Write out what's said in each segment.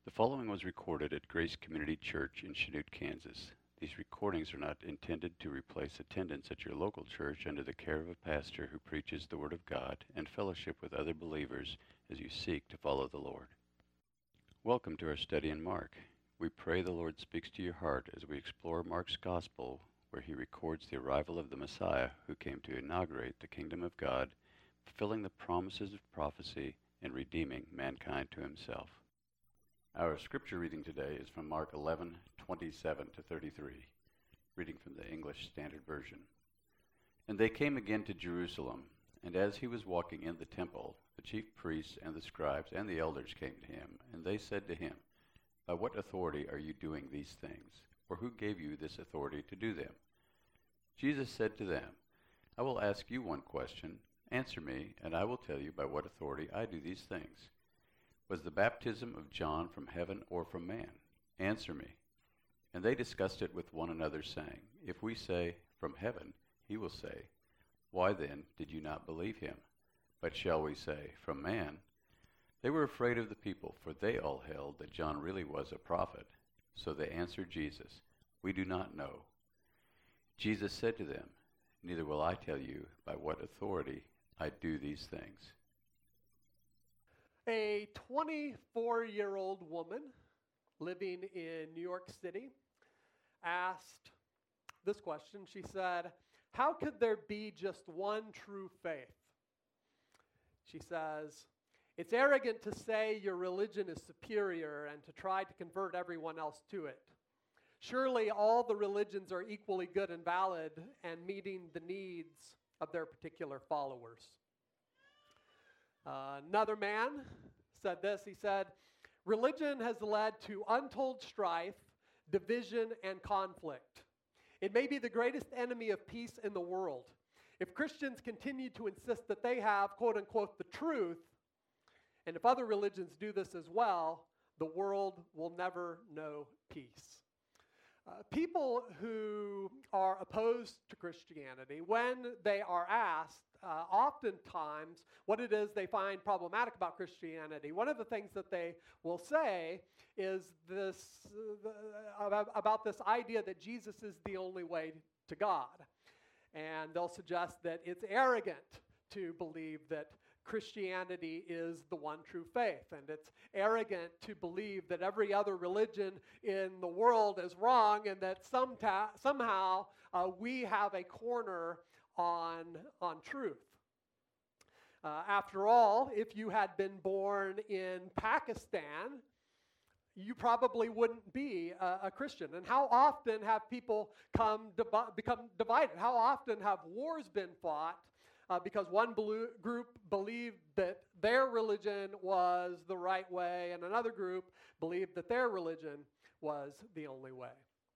The following was recorded at Grace Community Church in Chanute, Kansas. These recordings are not intended to replace attendance at your local church under the care of a pastor who preaches the Word of God and fellowship with other believers as you seek to follow the Lord. Welcome to our study in Mark. We pray the Lord speaks to your heart as we explore Mark's Gospel, where he records the arrival of the Messiah who came to inaugurate the kingdom of God, fulfilling the promises of prophecy and redeeming mankind to himself. Our scripture reading today is from Mark 11:27 to 33, reading from the English Standard Version. And they came again to Jerusalem, and as he was walking in the temple, the chief priests and the scribes and the elders came to him, and they said to him, "By what authority are you doing these things? Or who gave you this authority to do them?" Jesus said to them, "I will ask you one question. Answer me, and I will tell you by what authority I do these things. Was the baptism of John from heaven or from man? Answer me." And they discussed it with one another, saying, "If we say, 'From heaven,' he will say, 'Why then did you not believe him?' But shall we say, 'From man'?" They were afraid of the people, for they all held that John really was a prophet. So they answered Jesus, "We do not know." Jesus said to them, "Neither will I tell you by what authority I do these things." A 24-year-old woman living in New York City asked this question. She said, "How could there be just one true faith?" She says, "It's arrogant to say your religion is superior and to try to convert everyone else to it. Surely all the religions are equally good and valid and meeting the needs of their particular followers." Another man said this. He said, "Religion has led to untold strife, division, and conflict. It may be the greatest enemy of peace in the world. If Christians continue to insist that they have, quote unquote, the truth, and if other religions do this as well, the world will never know peace." People who are opposed to Christianity, when they are asked, oftentimes what it is they find problematic about Christianity, one of the things that they will say is this about this idea that Jesus is the only way to God. And they'll suggest that it's arrogant to believe that Christianity is the one true faith, and it's arrogant to believe that every other religion in the world is wrong, and that somehow we have a corner on truth. After all, if you had been born in Pakistan, you probably wouldn't be a Christian. And how often have people become divided? How often have wars been fought because one group believed that their religion was the right way and another group believed that their religion was the only way?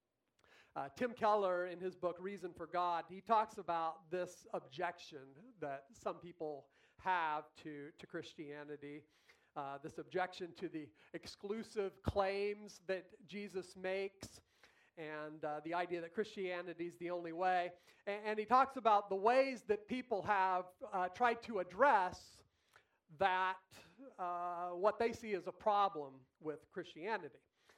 Tim Keller, in his book Reason for God, he talks about this objection that some people have to Christianity, this objection to the exclusive claims that Jesus makes, and the idea that Christianity is the only way. And he talks about the ways that people have tried to address that, what they see as a problem with Christianity.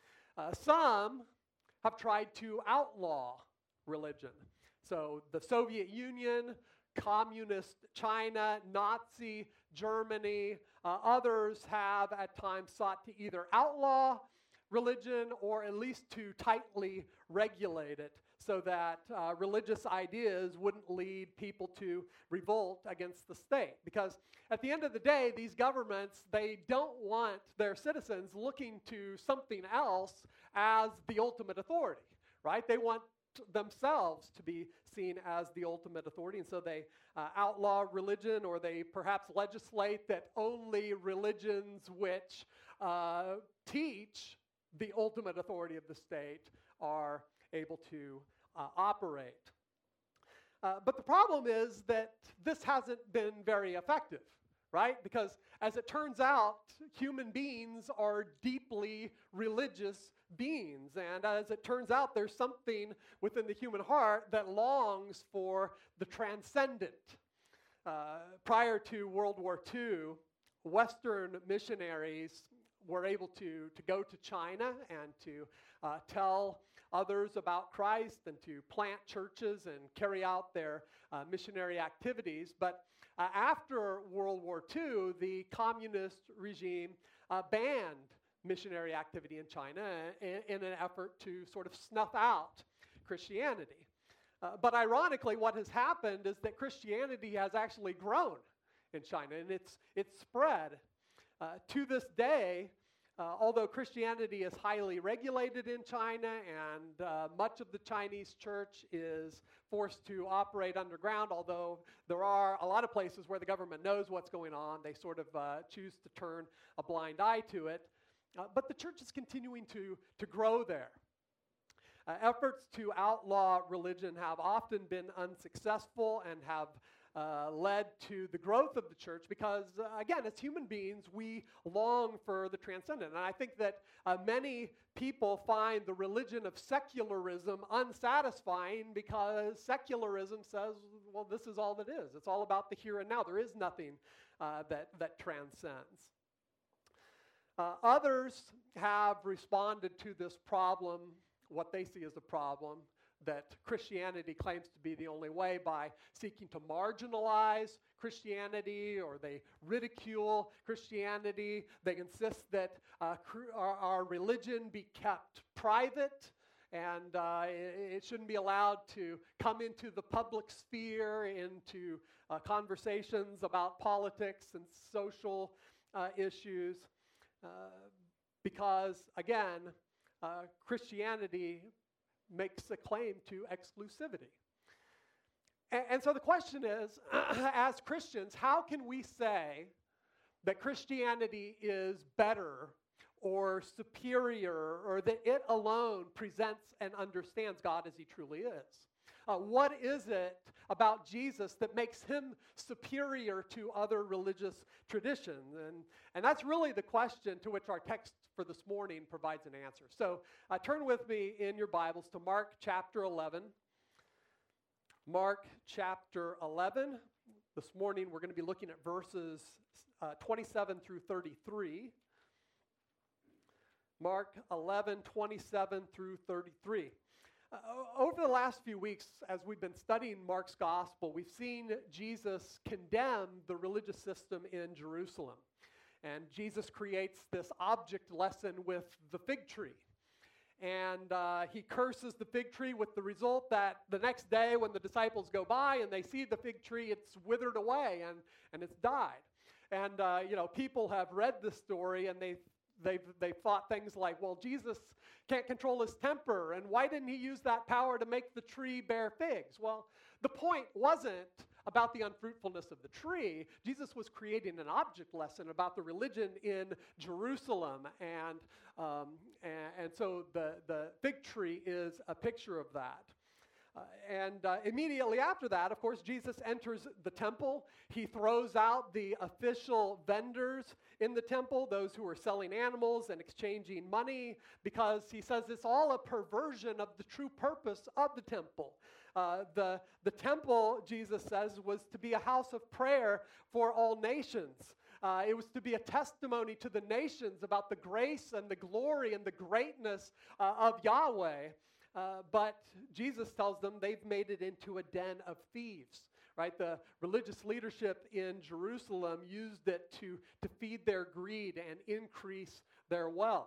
Some have tried to outlaw religion. So the Soviet Union, Communist China, Nazi Germany, others have at times sought to either outlaw religion or at least to tightly regulate it so that religious ideas wouldn't lead people to revolt against the state. Because at the end of the day, these governments, they don't want their citizens looking to something else as the ultimate authority, right? They want themselves to be seen as the ultimate authority, and so they outlaw religion, or they perhaps legislate that only religions which teach the ultimate authority of the state are able to operate. But the problem is that this hasn't been very effective, right? Because as it turns out, human beings are deeply religious beings. And as it turns out, there's something within the human heart that longs for the transcendent. Prior to World War II, Western missionaries were able to go to China and to tell others about Christ and to plant churches and carry out their missionary activities. But after World War II, the communist regime banned missionary activity in China in an effort to sort of snuff out Christianity. But ironically, what has happened is that Christianity has actually grown in China, and it's spread. To this day, although Christianity is highly regulated in China and much of the Chinese church is forced to operate underground, although there are a lot of places where the government knows what's going on, they sort of choose to turn a blind eye to it. But the church is continuing to grow there. Efforts to outlaw religion have often been unsuccessful and have led to the growth of the church because, again, as human beings, we long for the transcendent. And I think that many people find the religion of secularism unsatisfying because secularism says, well, this is all that is. It's all about the here and now. There is nothing that transcends. Others have responded to this problem, what they see as a problem, that Christianity claims to be the only way by seeking to marginalize Christianity, or they ridicule Christianity. They insist that our religion be kept private and it shouldn't be allowed to come into the public sphere, into conversations about politics and social issues, because, again, Christianity makes a claim to exclusivity. And so the question is, as Christians, how can we say that Christianity is better or superior, or that it alone presents and understands God as he truly is? What is it about Jesus that makes him superior to other religious traditions? And that's really the question to which our text for this morning provides an answer. So turn with me in your Bibles to Mark chapter 11. Mark chapter 11. This morning we're going to be looking at verses 27 through 33. Mark 11, 27 through 33. Over the last few weeks, as we've been studying Mark's gospel, we've seen Jesus condemn the religious system in Jerusalem. And Jesus creates this object lesson with the fig tree. And he curses the fig tree with the result that the next day when the disciples go by and they see the fig tree, it's withered away and it's died. And, people have read this story and they've thought things like, well, Jesus can't control his temper, and why didn't he use that power to make the tree bear figs? Well, the point wasn't about the unfruitfulness of the tree. Jesus was creating an object lesson about the religion in Jerusalem, and so the fig tree is a picture of that. Immediately after that, of course, Jesus enters the temple. He throws out the official vendors in the temple, those who are selling animals and exchanging money, because he says it's all a perversion of the true purpose of the temple. The temple, Jesus says, was to be a house of prayer for all nations. It was to be a testimony to the nations about the grace and the glory and the greatness of Yahweh. But Jesus tells them they've made it into a den of thieves, right? The religious leadership in Jerusalem used it to feed their greed and increase their wealth.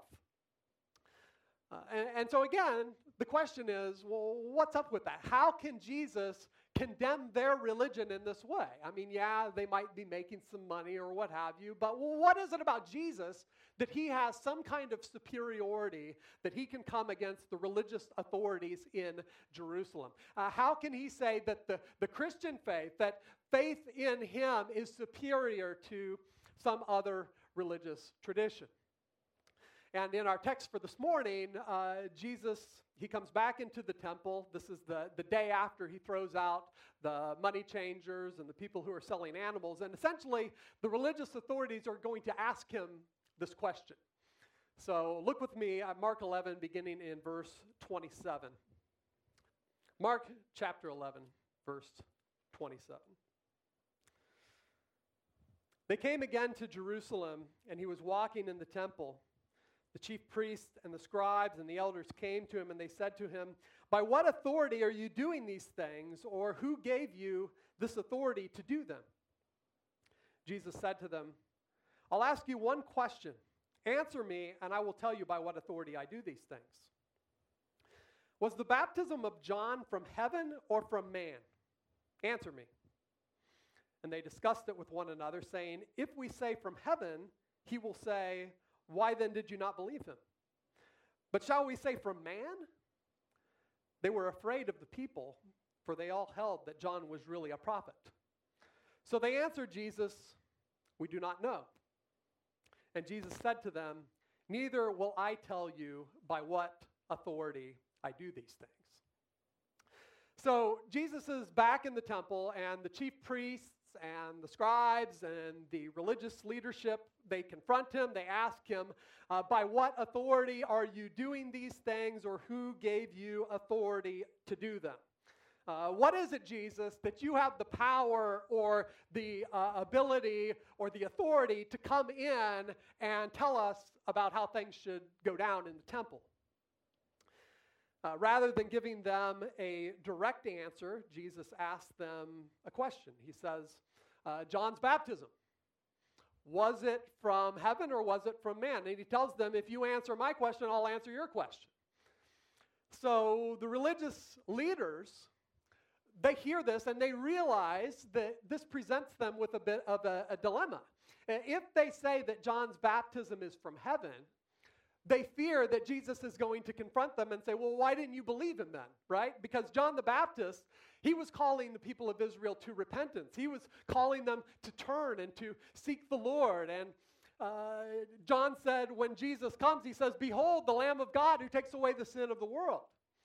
And so again, the question is, well, what's up with that? How can Jesus condemn their religion in this way? I mean, yeah, they might be making some money or what have you, but what is it about Jesus that he has some kind of superiority that he can come against the religious authorities in Jerusalem? How can he say that the Christian faith, that faith in him is superior to some other religious tradition? And in our text for this morning, Jesus, he comes back into the temple. This is the day after he throws out the money changers and the people who are selling animals. And essentially, the religious authorities are going to ask him this question. So look with me at Mark 11, beginning in verse 27. Mark chapter 11, verse 27. They came again to Jerusalem, and he was walking in the temple. The chief priests and the scribes and the elders came to him, and they said to him, "By what authority are you doing these things, or who gave you this authority to do them?" Jesus said to them, "I'll ask you one question. Answer me, and I will tell you by what authority I do these things. Was the baptism of John from heaven or from man? Answer me." And they discussed it with one another, saying, "If we say from heaven, he will say, 'Why then did you not believe him?' But shall we say from man?" They were afraid of the people, for they all held that John was really a prophet. So they answered Jesus, "We do not know." And Jesus said to them, "Neither will I tell you by what authority I do these things." So Jesus is back in the temple, and the chief priests and the scribes and the religious leadership, they confront him. They ask him, "By what authority are you doing these things, or who gave you authority to do them?" What is it, Jesus, that you have the power or the ability or the authority to come in and tell us about how things should go down in the temple? Rather than giving them a direct answer, Jesus asked them a question. He says, John's baptism, was it from heaven or was it from man? And he tells them, if you answer my question, I'll answer your question. So the religious leaders, they hear this and they realize that this presents them with a bit of a dilemma. If they say that John's baptism is from heaven, they fear that Jesus is going to confront them and say, "Well, why didn't you believe him then?" Right? Because John the Baptist, he was calling the people of Israel to repentance. He was calling them to turn and to seek the Lord. And John said, when Jesus comes, he says, "Behold, the Lamb of God who takes away the sin of the world."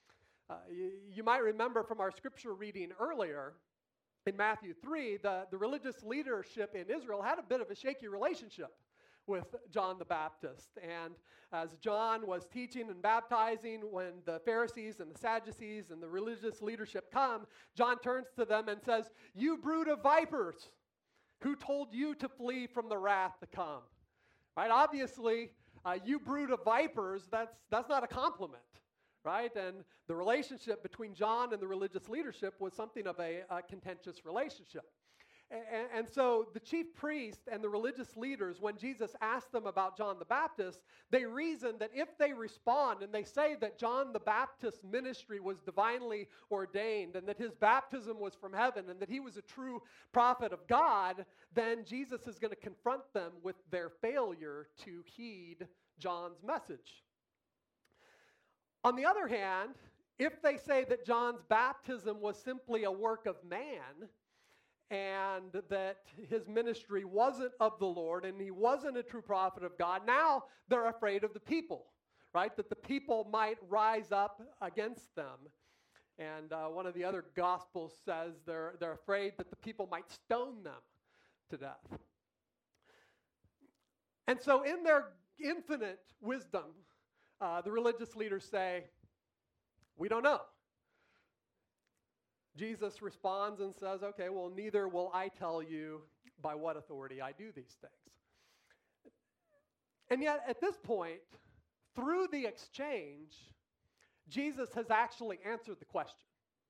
You might remember from our scripture reading earlier, in Matthew 3, the religious leadership in Israel had a bit of a shaky relationship with John the Baptist. And as John was teaching and baptizing, when the Pharisees and the Sadducees and the religious leadership come, John turns to them and says, "You brood of vipers, who told you to flee from the wrath to come?" Right? Obviously, you brood of vipers, that's not a compliment. Right? And the relationship between John and the religious leadership was something of a contentious relationship. And so the chief priests and the religious leaders, when Jesus asked them about John the Baptist, they reasoned that if they respond and they say that John the Baptist's ministry was divinely ordained and that his baptism was from heaven and that he was a true prophet of God, then Jesus is going to confront them with their failure to heed John's message. On the other hand, if they say that John's baptism was simply a work of man, and that his ministry wasn't of the Lord and he wasn't a true prophet of God, now they're afraid of the people, right? That the people might rise up against them. And one of the other gospels says they're afraid that the people might stone them to death. And so in their infinite wisdom, the religious leaders say, "We don't know." Jesus responds and says, "Okay, well, neither will I tell you by what authority I do these things." And yet, at this point, through the exchange, Jesus has actually answered the question.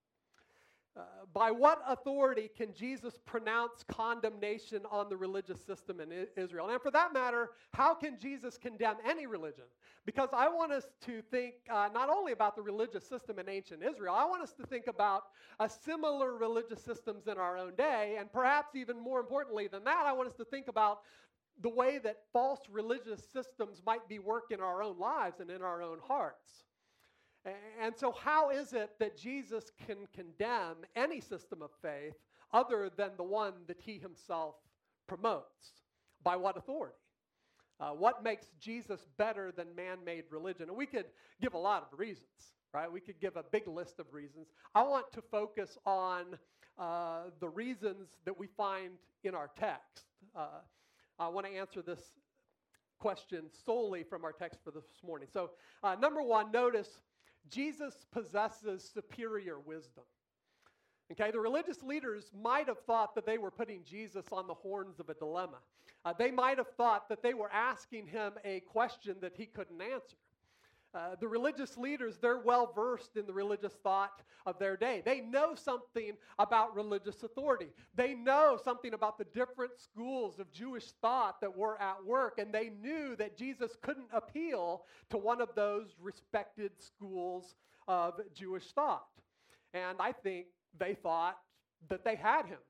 By what authority can Jesus pronounce condemnation on the religious system in Israel? And for that matter, how can Jesus condemn any religion? Because I want us to think not only about the religious system in ancient Israel, I want us to think about similar religious systems in our own day, and perhaps even more importantly than that, I want us to think about the way that false religious systems might be working in our own lives and in our own hearts. And so how is it that Jesus can condemn any system of faith other than the one that he himself promotes? By what authority? What makes Jesus better than man-made religion? And we could give a lot of reasons, right? We could give a big list of reasons. I want to focus on the reasons that we find in our text. I want to answer this question solely from our text for this morning. So number one, notice Jesus possesses superior wisdom. Okay, the religious leaders might have thought that they were putting Jesus on the horns of a dilemma. They might have thought that they were asking him a question that he couldn't answer. The religious leaders, they're well versed in the religious thought of their day. They know something about religious authority. They know something about the different schools of Jewish thought that were at work, and they knew that Jesus couldn't appeal to one of those respected schools of Jewish thought. And I think they thought that they had him.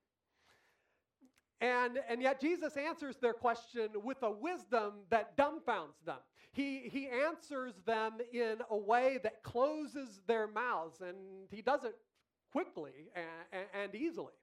And yet Jesus answers their question with a wisdom that dumbfounds them. He answers them in a way that closes their mouths, and he does it quickly and easily.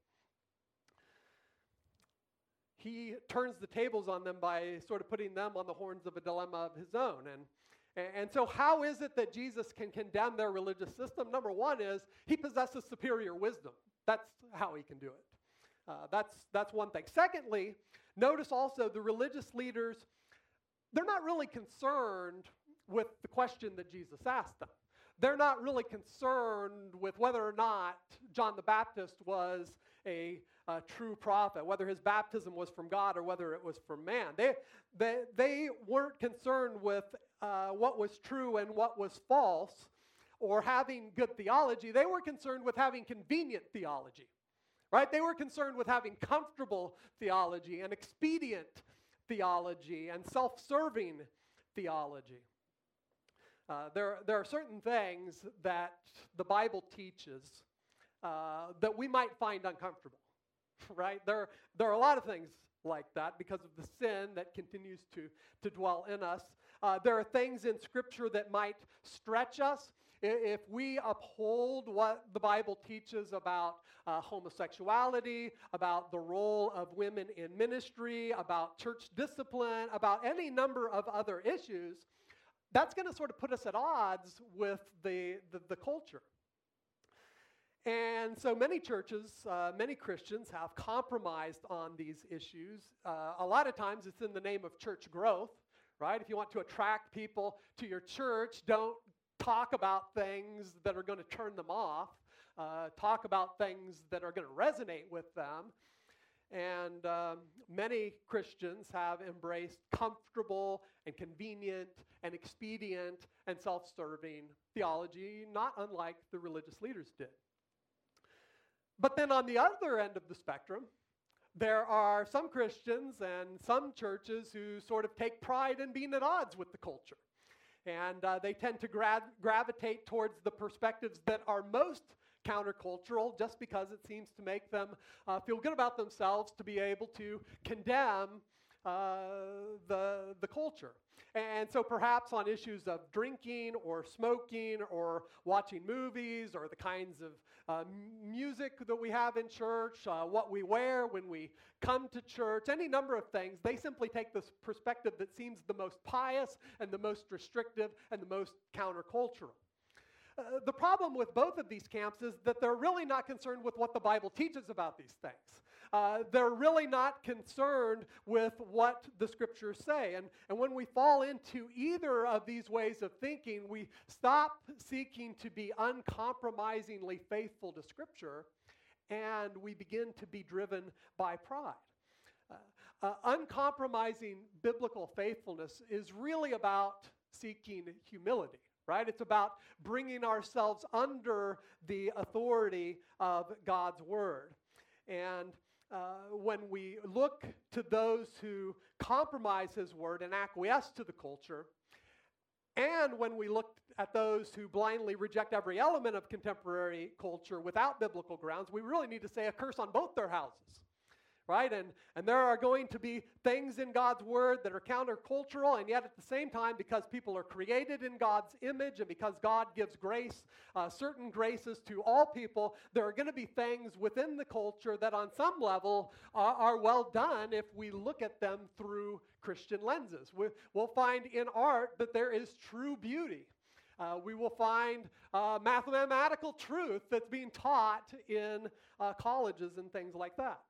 He turns the tables on them by sort of putting them on the horns of a dilemma of his own. And so how is it that Jesus can condemn their religious system? Number one is he possesses superior wisdom. That's how he can do it. That's one thing. Secondly, notice also the religious leaders, they're not really concerned with the question that Jesus asked them. They're not really concerned with whether or not John the Baptist was a true prophet, whether his baptism was from God or whether it was from man. They weren't concerned with what was true and what was false or having good theology. They were concerned with having convenient theology. Right? They were concerned with having comfortable theology and expedient theology and self-serving theology. There are certain things that the Bible teaches that we might find uncomfortable. Right? There are a lot of things like that because of the sin that continues to dwell in us. There are things in Scripture that might stretch us. If we uphold what the Bible teaches about homosexuality, about the role of women in ministry, about church discipline, about any number of other issues, that's going to sort of put us at odds with the culture. And so many churches, many Christians have compromised on these issues. A lot of times it's in the name of church growth, right? If you want to attract people to your church, don't talk about things that are going to turn them off. Talk about things that are going to resonate with them. And many Christians have embraced comfortable and convenient and expedient and self-serving theology, not unlike the religious leaders did. But then on the other end of the spectrum, there are some Christians and some churches who sort of take pride in being at odds with the culture. And they tend to gravitate towards the perspectives that are most countercultural just because it seems to make them feel good about themselves to be able to condemn the culture. And so perhaps on issues of drinking or smoking or watching movies or the kinds of music that we have in church, what we wear when we come to church, any number of things, they simply take this perspective that seems the most pious and the most restrictive and the most countercultural. The problem with both of these camps is that they're really not concerned with what the Bible teaches about these things. They're really not concerned with what the Scriptures say. And when we fall into either of these ways of thinking, we stop seeking to be uncompromisingly faithful to Scripture, and we begin to be driven by pride. Uncompromising biblical faithfulness is really about seeking humility. Right? It's about bringing ourselves under the authority of God's Word. And when we look to those who compromise His Word and acquiesce to the culture, and when we look at those who blindly reject every element of contemporary culture without biblical grounds, we really need to say a curse on both their houses. Right? And there are going to be things in God's Word that are countercultural, and yet at the same time, because people are created in God's image and because God gives grace, certain graces to all people, there are going to be things within the culture that on some level are well done if we look at them through Christian lenses. We'll find in art that there is true beauty. We will find mathematical truth that's being taught in colleges and things like that.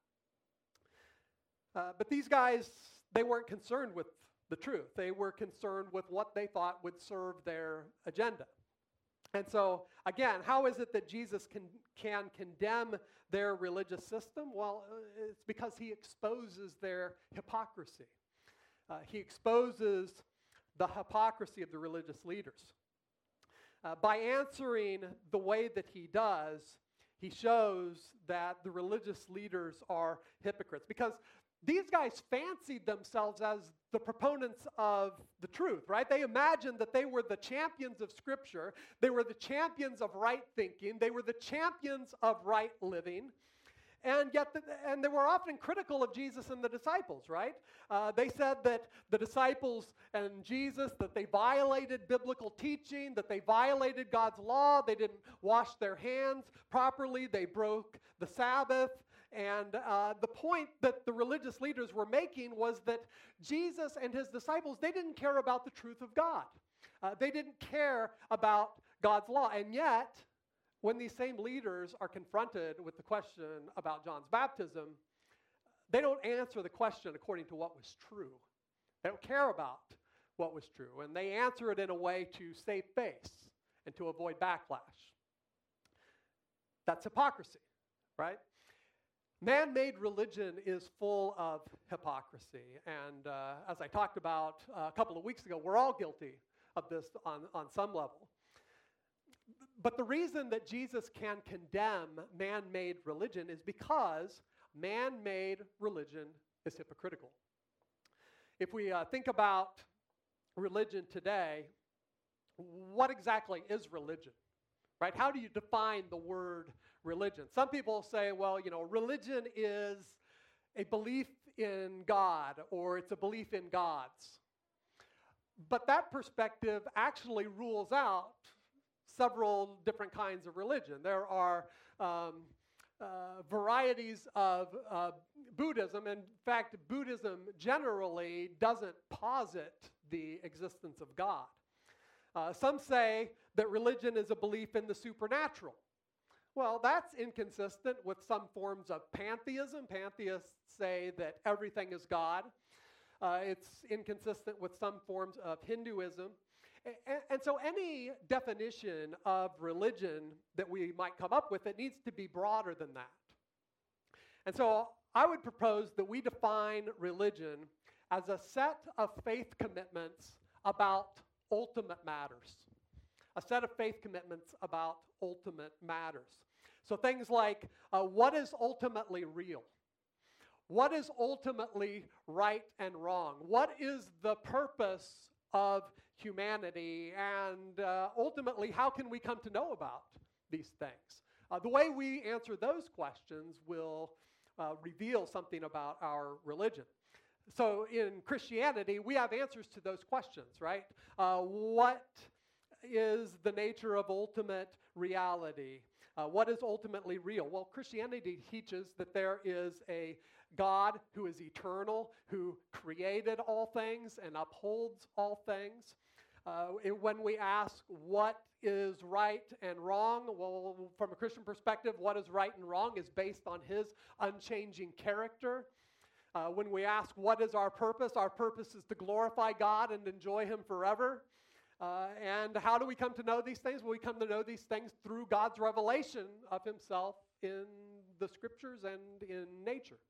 But these guys, they weren't concerned with the truth. They were concerned with what they thought would serve their agenda. And so, again, how is it that Jesus can condemn their religious system? Well, it's because he exposes their hypocrisy. He exposes the hypocrisy of the religious leaders. By answering the way that he does, he shows that the religious leaders are hypocrites. Because these guys fancied themselves as the proponents of the truth, right? They imagined that they were the champions of Scripture. They were the champions of right thinking. They were the champions of right living. And yet, and they were often critical of Jesus and the disciples, right? They said that the disciples and Jesus, that they violated biblical teaching, that they violated God's law, they didn't wash their hands properly, they broke the Sabbath. And the point that the religious leaders were making was that Jesus and his disciples, they didn't care about the truth of God. They didn't care about God's law. And yet, when these same leaders are confronted with the question about John's baptism, they don't answer the question according to what was true. They don't care about what was true. And they answer it in a way to save face and to avoid backlash. That's hypocrisy, right? Man-made religion is full of hypocrisy. And as I talked about a couple of weeks ago, we're all guilty of this on some level. But the reason that Jesus can condemn man-made religion is because man-made religion is hypocritical. If we think about religion today, what exactly is religion? Right? How do you define the word religion? Some people say, well, religion is a belief in God, or it's a belief in gods. But that perspective actually rules out several different kinds of religion. There are varieties of Buddhism. In fact, Buddhism generally doesn't posit the existence of God. Some say that religion is a belief in the supernatural. Well, that's inconsistent with some forms of pantheism. Pantheists say that everything is God. It's inconsistent with some forms of Hinduism. And so any definition of religion that we might come up with, it needs to be broader than that. And so I would propose that we define religion as a set of faith commitments about ultimate matters. A set of faith commitments about ultimate matters. So things like, what is ultimately real? What is ultimately right and wrong? What is the purpose of humanity? And ultimately, how can we come to know about these things? The way we answer those questions will reveal something about our religion. So in Christianity, we have answers to those questions, right? What is the nature of ultimate reality? What is ultimately real? Well, Christianity teaches that there is a God who is eternal, who created all things and upholds all things. When we ask what is right and wrong, well, from a Christian perspective, what is right and wrong is based on his unchanging character. When we ask what is our purpose is to glorify God and enjoy him forever. And how do we come to know these things? Well, we come to know these things through God's revelation of himself in the scriptures and in nature.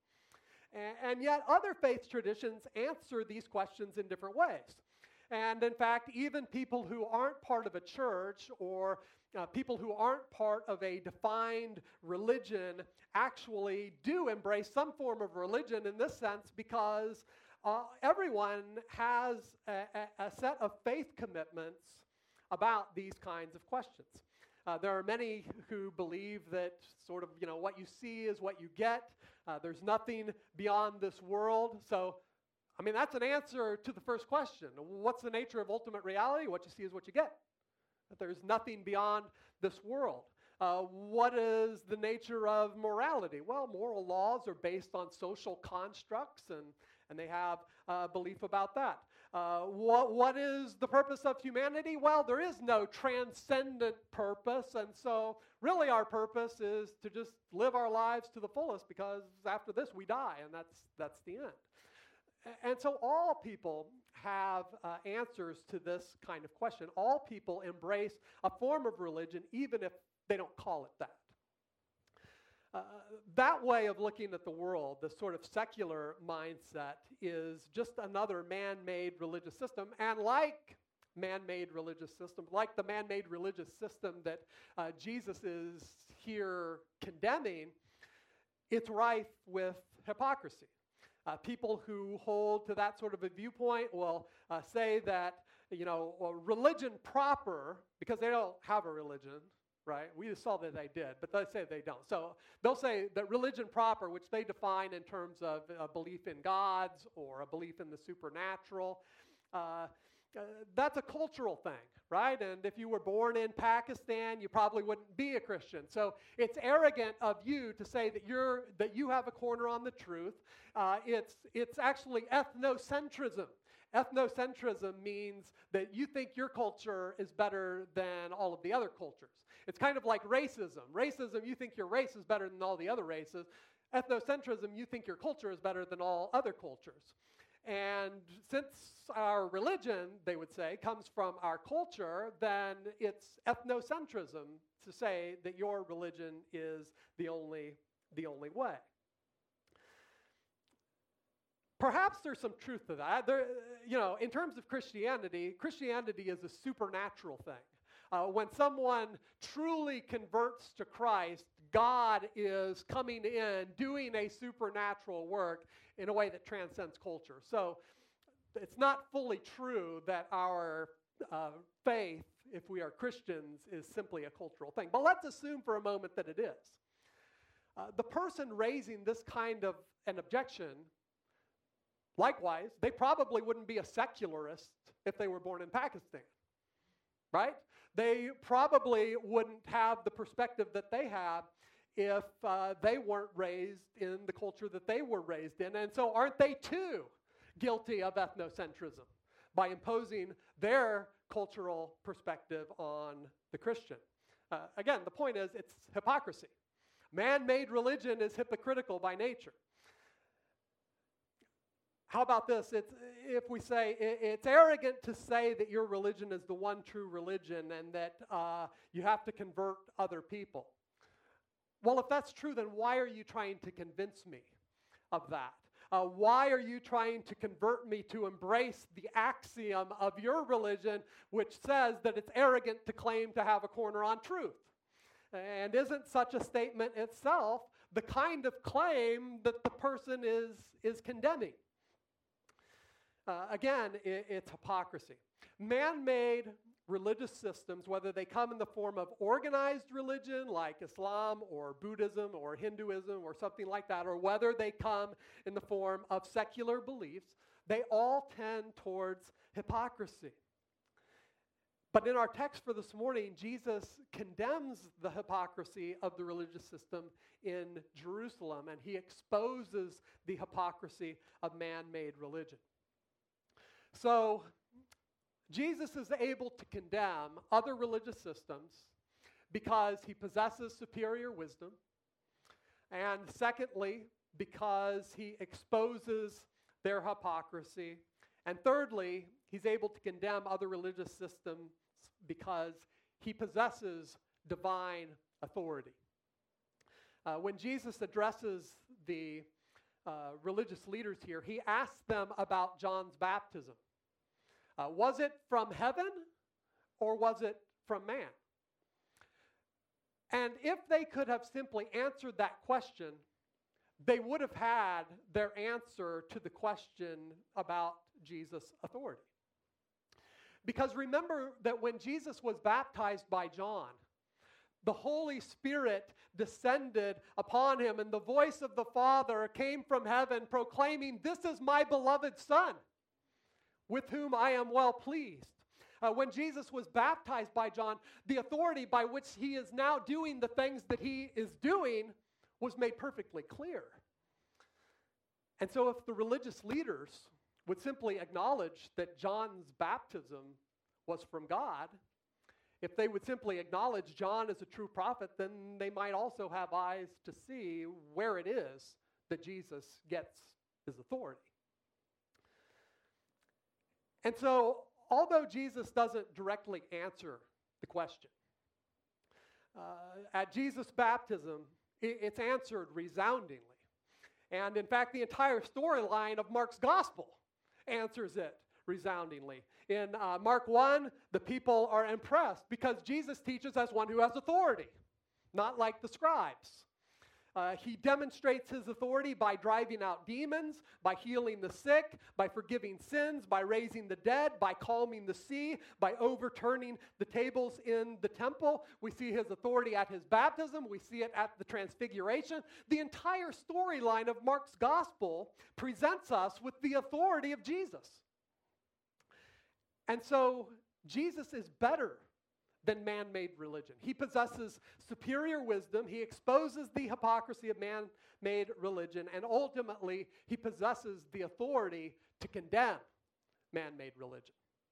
And yet other faith traditions answer these questions in different ways. And in fact, even people who aren't part of a church or people who aren't part of a defined religion actually do embrace some form of religion in this sense because everyone has a set of faith commitments about these kinds of questions. There are many who believe that sort of, what you see is what you get. There's nothing beyond this world. So, that's an answer to the first question. What's the nature of ultimate reality? What you see is what you get. That there's nothing beyond this world. What is the nature of morality? Well, moral laws are based on social constructs, and they have belief about that. What is the purpose of humanity? Well, there is no transcendent purpose, and so really our purpose is to just live our lives to the fullest because after this we die, and that's the end. And so all people have answers to this kind of question. All people embrace a form of religion, even if they don't call it that. That way of looking at the world, the sort of secular mindset, is just another man-made religious system. And like man-made religious systems, like the man-made religious system that Jesus is here condemning, it's rife with hypocrisy. People who hold to that sort of a viewpoint will say that, religion proper, because they don't have a religion, right? We just saw that they did, but they say they don't. So they'll say that religion proper, which they define in terms of a belief in gods or a belief in the supernatural, that's a cultural thing, right? And if you were born in Pakistan, you probably wouldn't be a Christian. So it's arrogant of you to say that you have a corner on the truth. It's actually ethnocentrism. Ethnocentrism means that you think your culture is better than all of the other cultures. It's kind of like racism. Racism, you think your race is better than all the other races. Ethnocentrism, you think your culture is better than all other cultures. And since our religion, they would say, comes from our culture, then it's ethnocentrism to say that your religion is the only way. Perhaps there's some truth to that. In terms of Christianity, Christianity is a supernatural thing. When someone truly converts to Christ, God is coming in, doing a supernatural work in a way that transcends culture. So it's not fully true that our faith, if we are Christians, is simply a cultural thing. But let's assume for a moment that it is. The person raising this kind of an objection, likewise, they probably wouldn't be a secularist if they were born in Pakistan, right? They probably wouldn't have the perspective that they have if they weren't raised in the culture that they were raised in. And so aren't they too guilty of ethnocentrism by imposing their cultural perspective on the Christian? Again, the point is it's hypocrisy. Man-made religion is hypocritical by nature. How about this? If we say it's arrogant to say that your religion is the one true religion and that you have to convert other people. Well, if that's true, then why are you trying to convince me of that? Why are you trying to convert me to embrace the axiom of your religion, which says that it's arrogant to claim to have a corner on truth? And isn't such a statement itself the kind of claim that the person is condemning? Again, it's hypocrisy. Man-made religious systems, whether they come in the form of organized religion like Islam or Buddhism or Hinduism or something like that, or whether they come in the form of secular beliefs, they all tend towards hypocrisy. But in our text for this morning, Jesus condemns the hypocrisy of the religious system in Jerusalem, and he exposes the hypocrisy of man-made religion. So, Jesus is able to condemn other religious systems because he possesses superior wisdom, and secondly, because he exposes their hypocrisy, and thirdly, he's able to condemn other religious systems because he possesses divine authority. When Jesus addresses the religious leaders here, he asks them about John's baptism. Was it from heaven or was it from man? And if they could have simply answered that question, they would have had their answer to the question about Jesus' authority. Because remember that when Jesus was baptized by John, the Holy Spirit descended upon him, and the voice of the Father came from heaven proclaiming, "This is my beloved Son, with whom I am well pleased." When Jesus was baptized by John, the authority by which he is now doing the things that he is doing was made perfectly clear. And so if the religious leaders would simply acknowledge that John's baptism was from God, if they would simply acknowledge John as a true prophet, then they might also have eyes to see where it is that Jesus gets his authority. And so, although Jesus doesn't directly answer the question, at Jesus' baptism, it's answered resoundingly. And in fact, the entire storyline of Mark's gospel answers it resoundingly. In Mark 1, the people are impressed because Jesus teaches as one who has authority, not like the scribes. He demonstrates his authority by driving out demons, by healing the sick, by forgiving sins, by raising the dead, by calming the sea, by overturning the tables in the temple. We see his authority at his baptism. We see it at the transfiguration. The entire storyline of Mark's gospel presents us with the authority of Jesus. And so Jesus is better than man-made religion. He possesses superior wisdom. He exposes the hypocrisy of man-made religion, and ultimately, he possesses the authority to condemn man-made religion.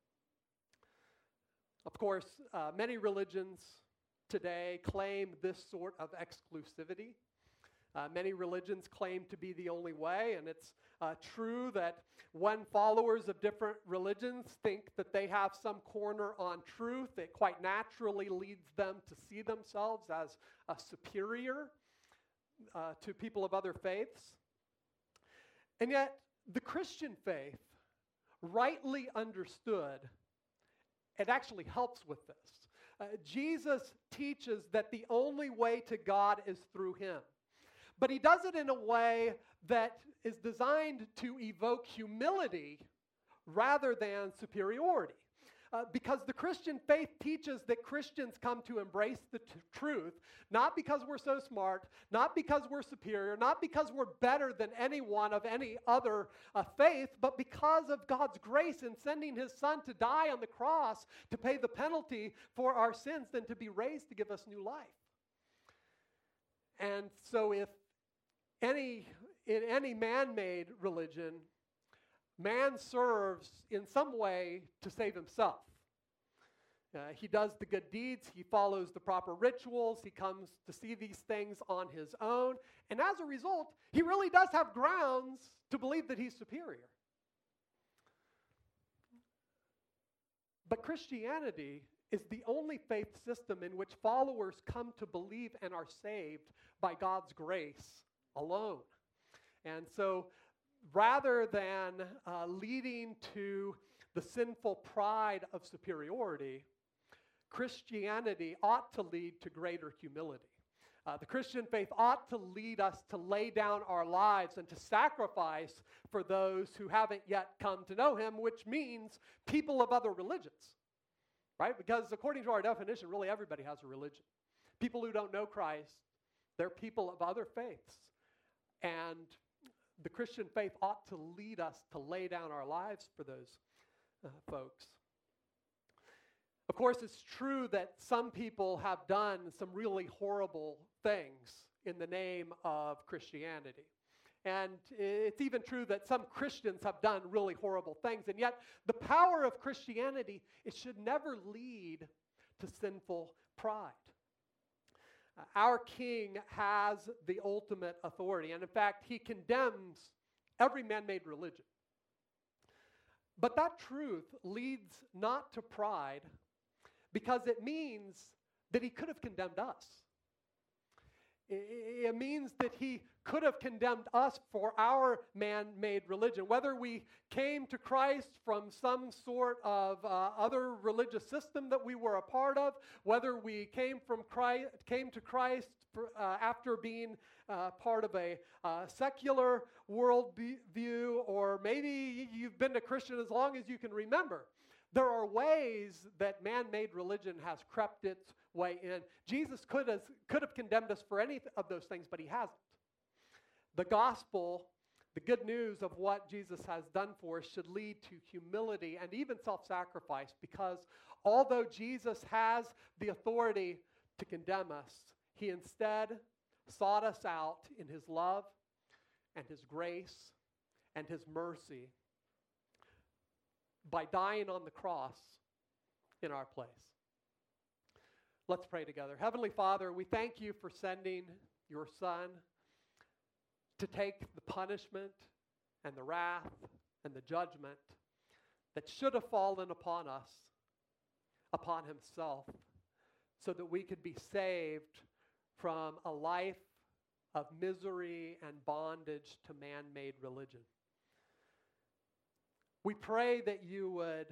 Of course, many religions today claim this sort of exclusivity. Many religions claim to be the only way, and it's true that when followers of different religions think that they have some corner on truth, it quite naturally leads them to see themselves as superior to people of other faiths. And yet, the Christian faith, rightly understood, it actually helps with this. Jesus teaches that the only way to God is through him. But he does it in a way that is designed to evoke humility rather than superiority. Because the Christian faith teaches that Christians come to embrace the truth, not because we're so smart, not because we're superior, not because we're better than anyone of any other faith, but because of God's grace in sending his Son to die on the cross to pay the penalty for our sins and to be raised to give us new life. And so if in any man-made religion, man serves in some way to save himself. He does the good deeds, he follows the proper rituals, he comes to see these things on his own, and as a result, he really does have grounds to believe that he's superior. But Christianity is the only faith system in which followers come to believe and are saved by God's grace alone. And so rather than leading to the sinful pride of superiority, Christianity ought to lead to greater humility. The Christian faith ought to lead us to lay down our lives and to sacrifice for those who haven't yet come to know him, which means people of other religions, right? Because according to our definition, really everybody has a religion. People who don't know Christ, they're people of other faiths. And the Christian faith ought to lead us to lay down our lives for those folks. Of course, it's true that some people have done some really horrible things in the name of Christianity. And it's even true that some Christians have done really horrible things. And yet, the power of Christianity, it should never lead to sinful pride. Our King has the ultimate authority, and in fact, he condemns every man-made religion. But that truth leads not to pride because it means that he could have condemned us. It means that he could have condemned us for our man-made religion. Whether we came to Christ from some sort of other religious system that we were a part of, whether we came to Christ after being part of a secular worldview, or maybe you've been a Christian as long as you can remember, there are ways that man-made religion has crept its way in. Jesus could have condemned us for any of those things, but he hasn't. The gospel, the good news of what Jesus has done for us, should lead to humility and even self-sacrifice, because although Jesus has the authority to condemn us, he instead sought us out in his love and his grace and his mercy by dying on the cross in our place. Let's pray together. Heavenly Father, we thank you for sending your Son to take the punishment and the wrath and the judgment that should have fallen upon us, upon himself, so that we could be saved from a life of misery and bondage to man-made religion. We pray that you would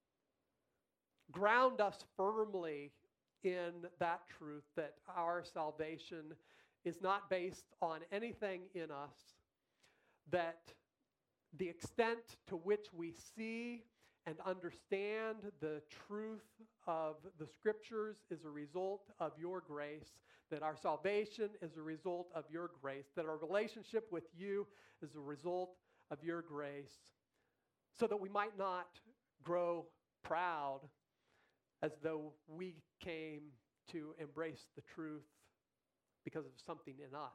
ground us firmly in that truth, that our salvation is not based on anything in us, that the extent to which we see and understand the truth of the Scriptures is a result of your grace, that our salvation is a result of your grace, that our relationship with you is a result of your grace, so that we might not grow proud as though we came to embrace the truth because of something in us.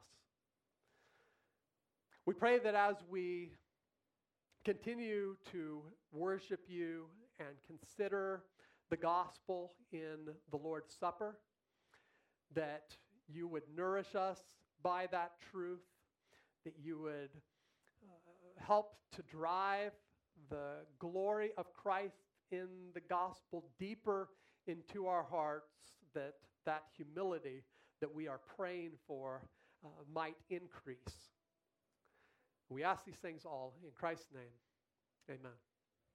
We pray that as we continue to worship you and consider the gospel in the Lord's Supper, that you would nourish us by that truth, that you would help to drive the glory of Christ in the gospel deeper into our hearts, that humility that we are praying for might increase. We ask these things all in Christ's name. Amen.